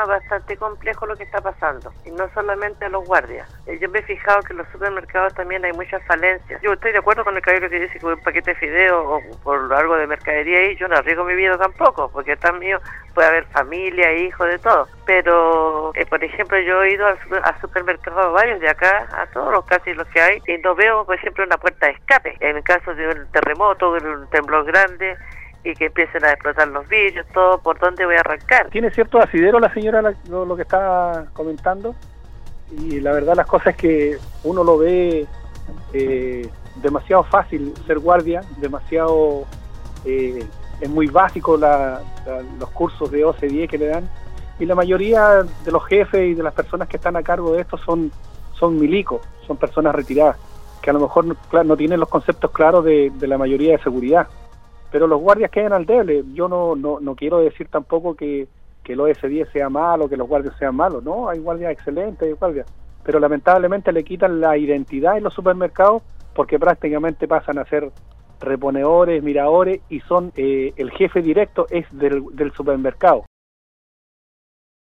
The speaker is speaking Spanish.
panorama bastante complejo lo que está pasando, y no solamente a los guardias. Yo me he fijado que en los supermercados también hay muchas falencias. Yo estoy de acuerdo con el caballero que dice que un paquete de fideo o por algo de mercadería ahí, yo no arriesgo mi vida tampoco, porque está mío, puede haber familia, hijos, de todo. Pero, por ejemplo, yo he ido a supermercados varios de acá, a todos los casi los que hay, y no veo, por ejemplo, una puerta de escape. En el caso de un terremoto, de un temblor grande, y que empiecen a explotar los vidrios, todo, ¿por dónde voy a arrancar? Tiene cierto asidero la señora lo que está comentando, y la verdad las cosas es que uno lo ve demasiado fácil ser guardia, demasiado es muy básico los cursos de OC10 que le dan, y la mayoría de los jefes y de las personas que están a cargo de esto son milicos, son personas retiradas, que a lo mejor no tienen los conceptos claros de la mayoría de seguridad. Pero los guardias quedan al debe. Yo no quiero decir tampoco que el OS10 sea malo, que los guardias sean malos, no, hay guardias excelentes, hay guardias, pero lamentablemente le quitan la identidad en los supermercados porque prácticamente pasan a ser reponedores, miradores, y son el jefe directo es del supermercado.